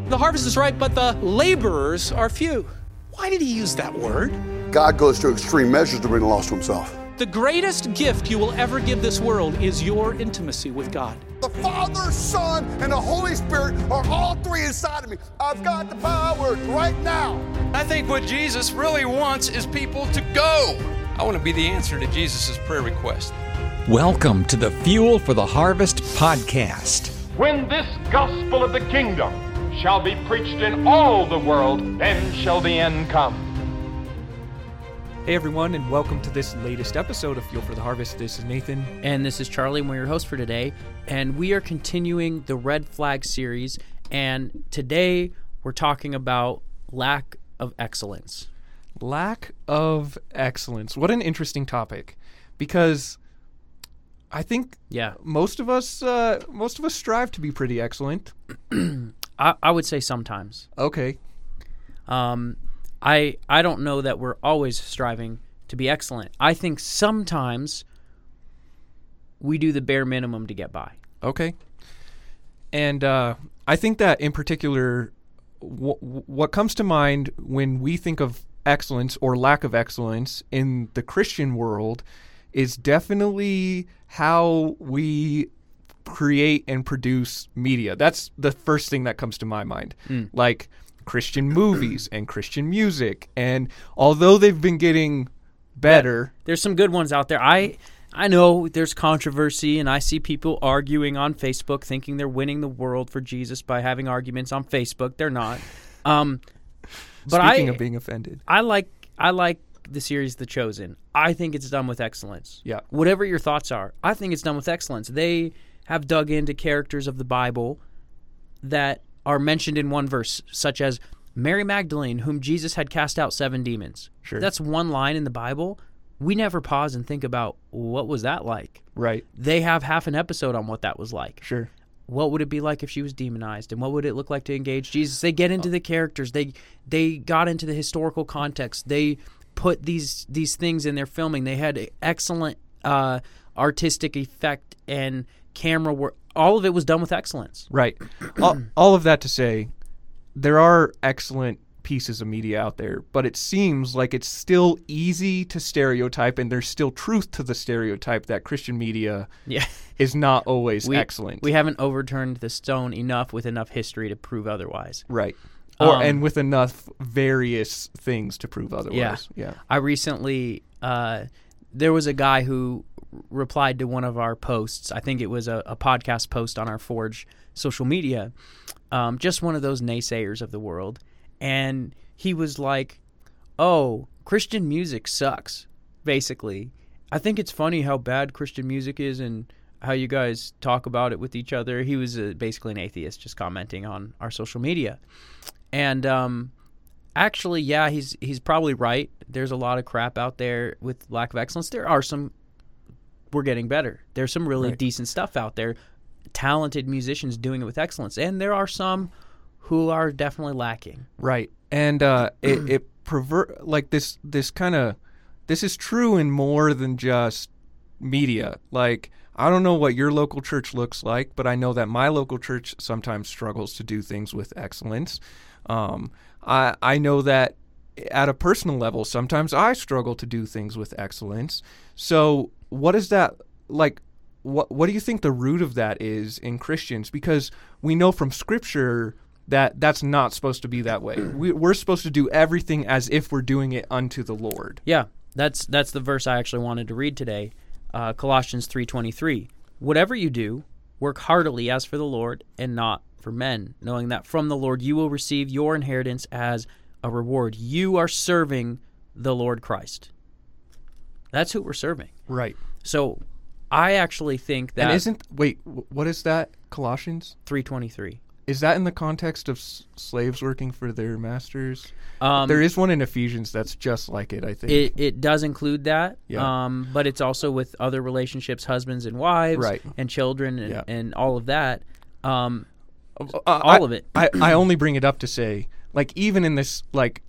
The harvest is ripe, but the laborers are few. Why did he use that word? God goes to extreme measures to bring the lost to himself. The greatest gift you will ever give this world is your intimacy with God. The Father, Son, and the Holy Spirit are all three inside of me. I've got the power right now. I think what Jesus really wants is people to go. I want to be the answer to Jesus' prayer request. Welcome to the Fuel for the Harvest podcast. When this gospel of the kingdom shall be preached in all the world, then shall the end come. Hey everyone, and welcome to this latest episode of Fuel for the Harvest. This is Nathan. And this is Charlie, and we're your host for today. And we are continuing the Red Flag series, and today we're talking about lack of excellence. Lack of excellence. What an interesting topic, because I think most of us strive to be pretty excellent. I would say sometimes. Okay. I don't know that we're always striving to be excellent. I think sometimes we do the bare minimum to get by. Okay. And I think that in particular, what comes to mind when we think of excellence or lack of excellence in the Christian world is definitely how we create and produce media. That's the first thing that comes to my mind. Like Christian movies and Christian music, and although they've been getting better, there's some good ones out there. I know there's controversy, and I see people arguing on Facebook thinking they're winning the world for Jesus by having arguments on Facebook. They're not. But speaking of being offended, I like the series The Chosen. I think it's done with excellence. Yeah. Whatever your thoughts are, I think it's done with excellence. They have dug into characters of the Bible that are mentioned in one verse, such as Mary Magdalene, whom Jesus had cast out 7 demons. Sure. That's one line in the Bible. We never pause and think about, what was that like? Right. They have half an episode on what that was like. Sure. What would it be like if she was demonized, and what would it look like to engage Jesus? They get into the characters. They got into the historical context. They put these things in their filming. They had excellent artistic effect and camera work. All of it was done with excellence. Right. all of that to say, there are excellent pieces of media out there, but it seems like it's still easy to stereotype, and there's still truth to the stereotype that Christian media is not always excellent. We haven't overturned the stone enough with enough history to prove otherwise. Right. And with enough various things to prove otherwise. Yeah. I recently, there was a guy who replied to one of our posts. I think it was a podcast post on our Forge social media, just one of those naysayers of the world. And he was like, oh, Christian music sucks, basically. I think it's funny how bad Christian music is and how you guys talk about it with each other. He was basically an atheist just commenting on our social media. And actually, yeah, he's probably right. There's a lot of crap out there with lack of excellence. There are some. We're getting better. There's some really decent stuff out there, talented musicians doing it with excellence, and there are some who are definitely lacking. Right, and it like this is true in more than just media. Like, I don't know what your local church looks like, but I know that my local church sometimes struggles to do things with excellence. I know that at a personal level, sometimes I struggle to do things with excellence. So what is that like? What do you think the root of that is in Christians? Because we know from Scripture that that's not supposed to be that way. We're supposed to do everything as if we're doing it unto the Lord. Yeah, that's the verse I actually wanted to read today, Colossians 3:23. Whatever you do, work heartily as for the Lord and not for men, knowing that from the Lord you will receive your inheritance as a reward. You are serving the Lord Christ. That's who we're serving. Right. So I actually think that... And what is that? Colossians? 3:23. Is that in the context of slaves working for their masters? There is one in Ephesians that's just like it, I think. It does include that, but it's also with other relationships, husbands and wives, and children, and all of that. All of it. I only bring it up to say, like, even in this, like,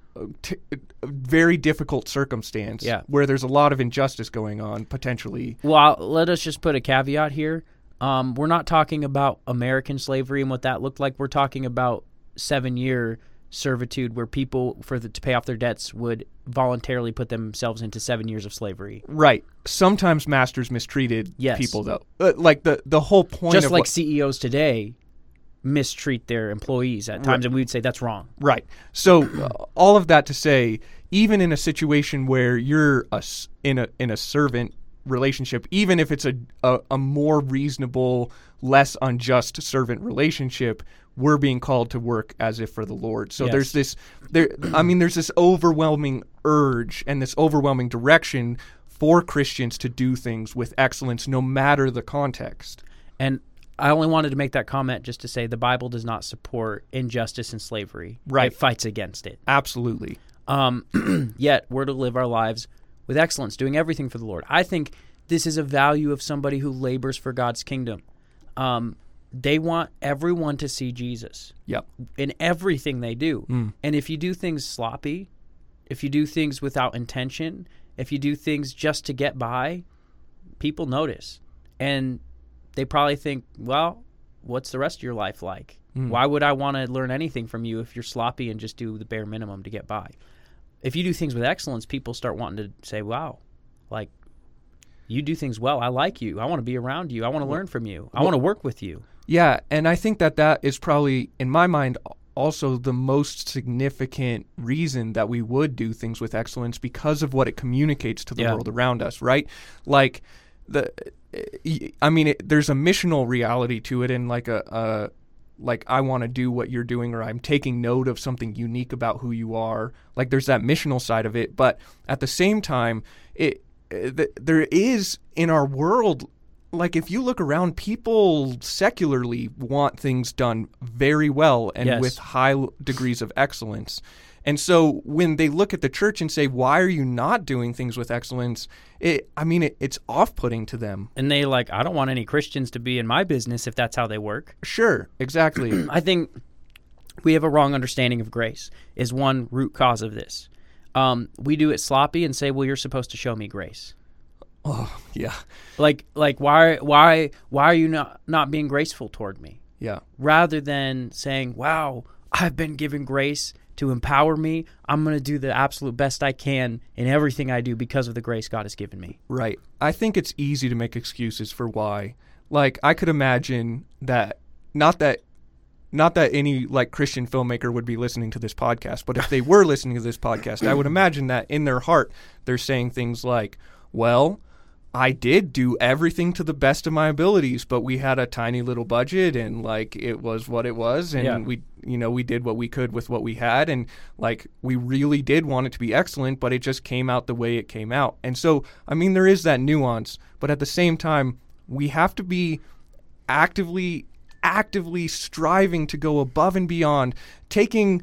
very difficult circumstance where there's a lot of injustice going on, potentially. Well, let us just put a caveat here. We're not talking about American slavery and what that looked like. We're talking about 7-year servitude where people, to pay off their debts, would voluntarily put themselves into 7 years of slavery. Right. Sometimes masters mistreated Yes. people, though. Like the whole point Just of like what, CEOs today mistreat their employees at times, and we would say that's wrong. right. So all of that to say, even in a situation where you're in a servant relationship, even if it's a more reasonable, less unjust servant relationship, we're being called to work as if for the Lord. So Yes. there's this overwhelming urge and this overwhelming direction for Christians to do things with excellence, no matter the context. And I only wanted to make that comment just to say the Bible does not support injustice and slavery. Right. It fights against it. Absolutely. Yet we're to live our lives with excellence, doing everything for the Lord. I think this is a value of somebody who labors for God's kingdom. They want everyone to see Jesus Yep. in everything they do. And if you do things sloppy, if you do things without intention, if you do things just to get by, people notice. And they probably think, well, what's the rest of your life like? Why would I want to learn anything from you if you're sloppy and just do the bare minimum to get by? If you do things with excellence, people start wanting to say, wow, like, you do things well. I like you. I want to be around you. I want to learn from you. I want to work with you. Yeah, and I think that is probably, in my mind, also the most significant reason that we would do things with excellence, because of what it communicates to the world around us, right? Like, there's a missional reality to it, and like like I want to do what you're doing, or I'm taking note of something unique about who you are. Like, there's that missional side of it, but at the same time, there is in our world, like, if you look around, people secularly want things done very well and Yes. with high degrees of excellence. And so when they look at the church and say, why are you not doing things with excellence? It's off-putting to them. And they like, I don't want any Christians to be in my business if that's how they work. Sure, exactly. I think we have a wrong understanding of grace is one root cause of this. We do it sloppy and say, well, you're supposed to show me grace. Oh, yeah. Like why are you not being graceful toward me? Yeah. Rather than saying, wow, I've been given grace to empower me. I'm going to do the absolute best I can in everything I do because of the grace God has given me. Right. I think it's easy to make excuses for why. Like, I could imagine that, not that any like Christian filmmaker would be listening to this podcast, but if they were listening to this podcast, I would imagine that in their heart they're saying things like, well, I did do everything to the best of my abilities, but we had a tiny little budget, and like, it was what it was, and we did what we could with what we had, and like, we really did want it to be excellent, but it just came out the way it came out. And so, there is that nuance, but at the same time, we have to be actively striving to go above and beyond, taking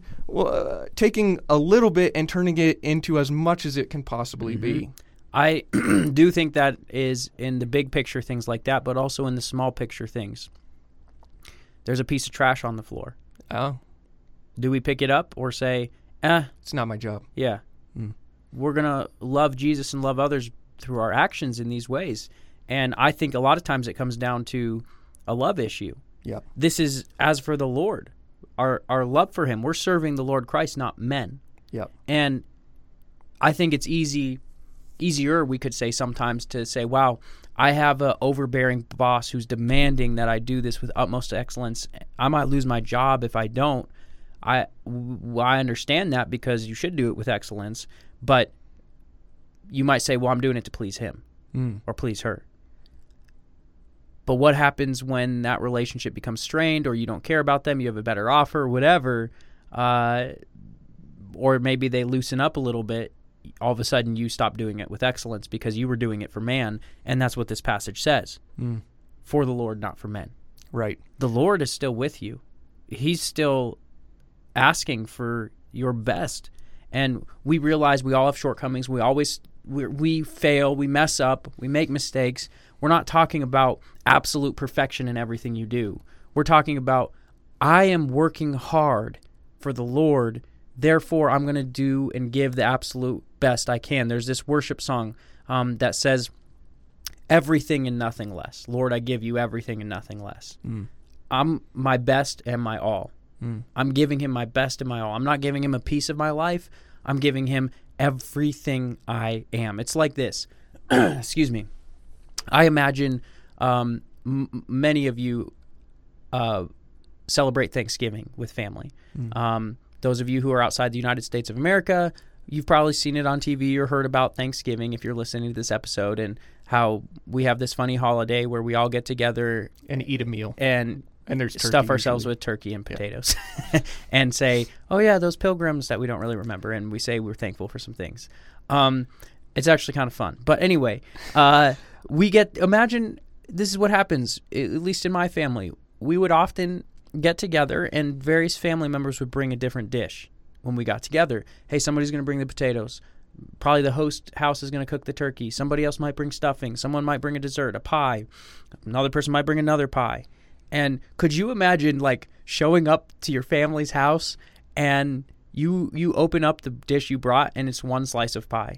a little bit and turning it into as much as it can possibly be. I do think that is in the big picture things like that, but also in the small picture things. There's a piece of trash on the floor. Oh. Do we pick it up or say, It's not my job. yeah, we're going to love Jesus and love others through our actions in these ways. And I think a lot of times it comes down to a love issue. Yeah. This is as for the Lord, our love for him. We're serving the Lord Christ, not men. Yep. And I think it's easier, we could say sometimes, to say, wow, I have an overbearing boss who's demanding that I do this with utmost excellence. I might lose my job if I don't. I understand that, because you should do it with excellence, but you might say, well, I'm doing it to please him or please her. But what happens when that relationship becomes strained, or you don't care about them, you have a better offer, or whatever, or maybe they loosen up a little bit, all of a sudden you stop doing it with excellence because you were doing it for man, and that's what this passage says. For the Lord, not for men. Right. The Lord is still with you. He's still asking for your best. And we realize we all have shortcomings. We fail, we mess up, we make mistakes. We're not talking about absolute perfection in everything you do. We're talking about, I am working hard for the Lord, therefore I'm going to do and give the absolute best I can. There's this worship song that says, everything and nothing less. Lord, I give you everything and nothing less. I'm my best and my all. I'm giving him my best and my all. I'm not giving him a piece of my life. I'm giving him everything I am. It's like this. Excuse me. I imagine many of you celebrate Thanksgiving with family. Those of you who are outside the United States of America, you've probably seen it on TV or heard about Thanksgiving if you're listening to this episode, and how we have this funny holiday where we all get together And eat a meal. and there's turkey stuff ourselves usually. with turkey and potatoes and say, oh yeah, those pilgrims that we don't really remember, and we say we're thankful for some things. It's actually kind of fun. But anyway, imagine this is what happens, at least in my family. We would often get together and various family members would bring a different dish when we got together. Hey, somebody's going to bring the potatoes. Probably the host house is going to cook the turkey. Somebody else might bring stuffing. Someone might bring a dessert, a pie. Another person might bring another pie. And could you imagine like showing up to your family's house and you open up the dish you brought and it's one slice of pie?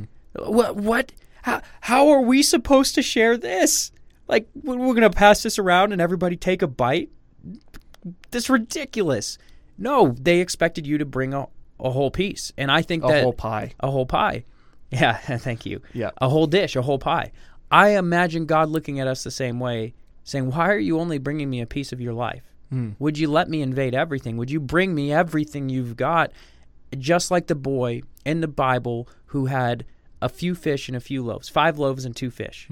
What? How are we supposed to share this? Like, we're going to pass this around and everybody take a bite? That's ridiculous. No, they expected you to bring a whole piece. And I think that... A whole pie. A whole pie. Yeah, thank you. Yeah. A whole dish, a whole pie. I imagine God looking at us the same way, saying, why are you only bringing me a piece of your life? Would you let me invade everything? Would you bring me everything you've got? Just like the boy in the Bible who had a few fish and a few loaves, 5 loaves and 2 fish.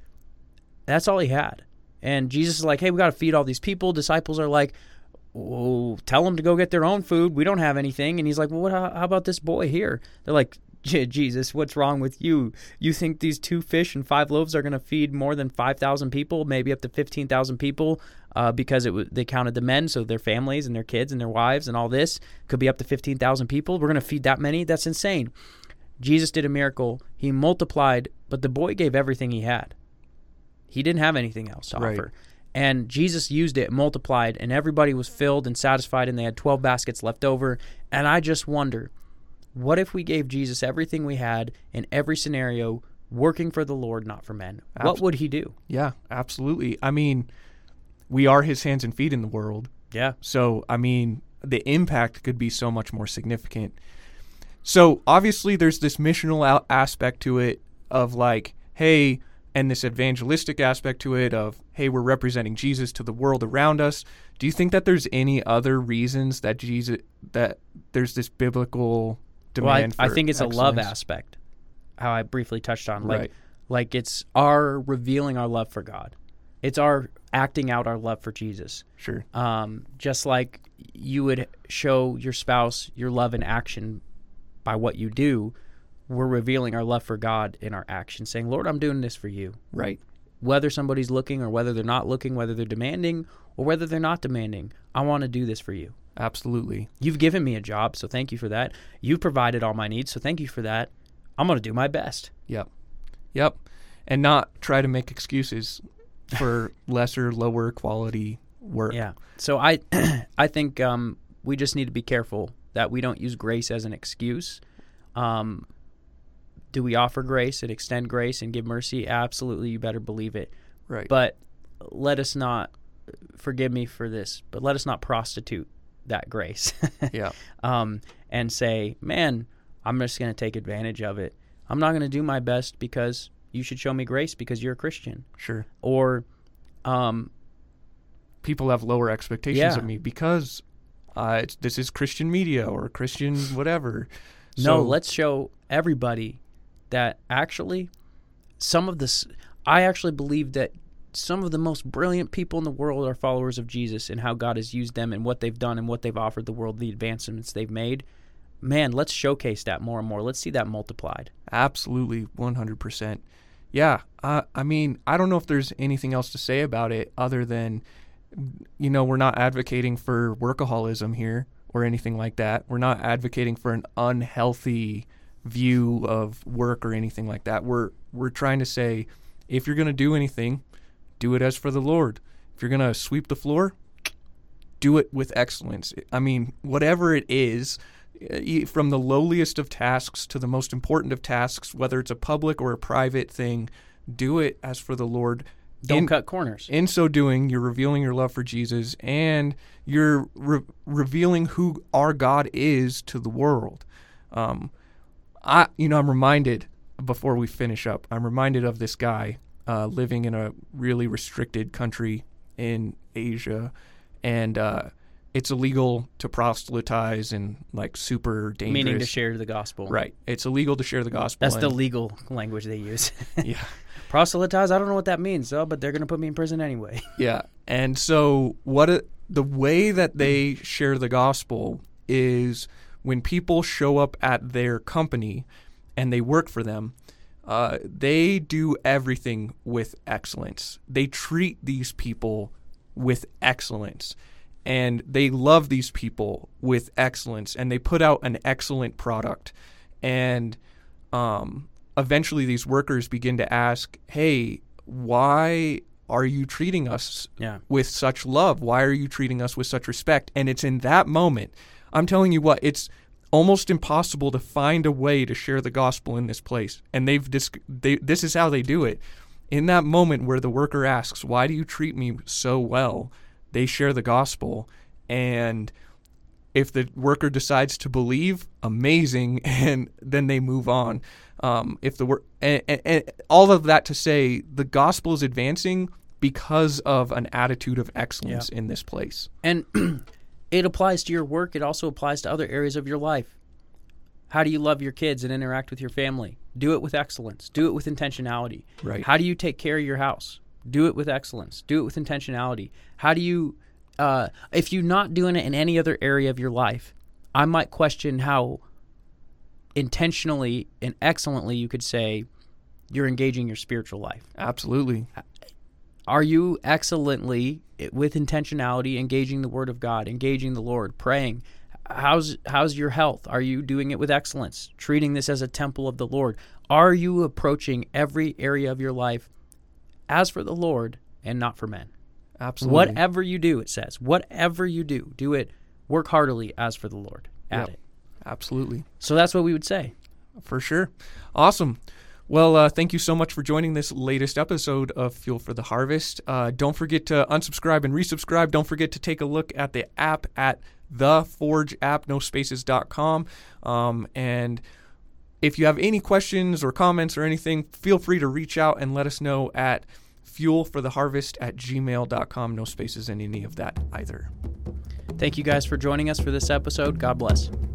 That's all he had. And Jesus is like, hey, we got to feed all these people. Disciples are like, oh, tell them to go get their own food. We don't have anything. And he's like, well, how about this boy here? They're like, Jesus, what's wrong with you? You think these 2 fish and 5 loaves are going to feed more than 5,000 people, maybe up to 15,000 people, because they counted the men, so their families and their kids and their wives and all this could be up to 15,000 people. We're going to feed that many? That's insane. Jesus did a miracle. He multiplied, but the boy gave everything he had. He didn't have anything else to offer. And Jesus used it, multiplied, and everybody was filled and satisfied, and they had 12 baskets left over. And I just wonder, what if we gave Jesus everything we had in every scenario, working for the Lord, not for men? What would he do? Yeah, absolutely. I mean, we are his hands and feet in the world. Yeah. So, I mean, the impact could be so much more significant. So, obviously, there's this missional aspect to it of like, hey, and this evangelistic aspect to it of, hey, we're representing Jesus to the world around us. Do you think that there's any other reasons that there's this biblical demand for I think it's excellence? a love aspect, how I briefly touched on. Right. Like it's our revealing our love for God. It's our acting out our love for Jesus. Sure. Just like you would show your spouse your love in action by what you do, we're revealing our love for God in our action, saying, Lord, I'm doing this for you. Right. Whether somebody's looking or whether they're not looking, whether they're demanding or whether they're not demanding, I want to do this for you. Absolutely. You've given me a job, so thank you for that. You've provided all my needs, so thank you for that. I'm going to do my best. Yep. And not try to make excuses for lesser, lower quality work. Yeah. So I think we just need to be careful that we don't use grace as an excuse. Do we offer grace and extend grace and give mercy? Absolutely, you better believe it. Right. But let us not, forgive me for this, but let us not prostitute that grace. Yeah. And say, man, I'm just going to take advantage of it. I'm not going to do my best because you should show me grace because you're a Christian. Sure. Or people have lower expectations Yeah. of me because this is Christian media or Christian whatever. No, let's show everybody that actually I actually believe that some of the most brilliant people in the world are followers of Jesus and how God has used them and what they've done and what they've offered the world, the advancements they've made. Man, let's showcase that more and more. Let's see that multiplied. Absolutely, 100%. Yeah, I mean, I don't know if there's anything else to say about it other than, we're not advocating for workaholism here or anything like that. We're not advocating for an unhealthy view of work or anything like that. We're trying to say, if you're going to do anything, do it as for the Lord. If you're going to sweep the floor, do it with excellence. I mean, whatever it is, from the lowliest of tasks to the most important of tasks, whether it's a public or a private thing, do it as for the Lord Don't cut corners. In so doing, you're revealing your love for Jesus, and you're revealing who our God is to the world. I'm reminded, before we finish up, I'm reminded of this guy living in a really restricted country in Asia, and it's illegal to proselytize and like super dangerous. Meaning to share the gospel. Right. It's illegal to share the gospel. That's the legal language they use. Yeah. Proselytize, I don't know what that means, but they're going to put me in prison anyway. Yeah. And so the way that they share the gospel is when people show up at their company and they work for them, they do everything with excellence. They treat these people with excellence, and they love these people with excellence, and they put out an excellent product. And eventually these workers begin to ask, hey, why are you treating us with such love? Why are you treating us with such respect? And it's in that moment, I'm telling you what, it's almost impossible to find a way to share the gospel in this place. And this is how they do it. In that moment where the worker asks, why do you treat me so well? They share the gospel. And if the worker decides to believe, amazing, and then they move on. And all of that to say, the gospel is advancing because of an attitude of excellence in this place. And it applies to your work. It also applies to other areas of your life. How do you love your kids and interact with your family? Do it with excellence. Do it with intentionality. Right. How do you take care of your house? Do it with excellence. Do it with intentionality. How do you, if you're not doing it in any other area of your life, I might question how intentionally and excellently you could say you're engaging your spiritual life. Absolutely. Are you excellently, with intentionality, engaging the Word of God, engaging the Lord, praying? How's your health? Are you doing it with excellence, treating this as a temple of the Lord? Are you approaching every area of your life as for the Lord and not for men? Absolutely. Whatever you do, it says, whatever you do it, work heartily as for the Lord at it. Absolutely. So that's what we would say. For sure. Awesome. Well, thank you so much for joining this latest episode of Fuel for the Harvest. Don't forget to unsubscribe and resubscribe. Don't forget to take a look at the app at the Forge app, nospaces.com. And if you have any questions or comments or anything, feel free to reach out and let us know at fuelfortheharvest@gmail.com. No spaces in any of that either. Thank you guys for joining us for this episode. God bless.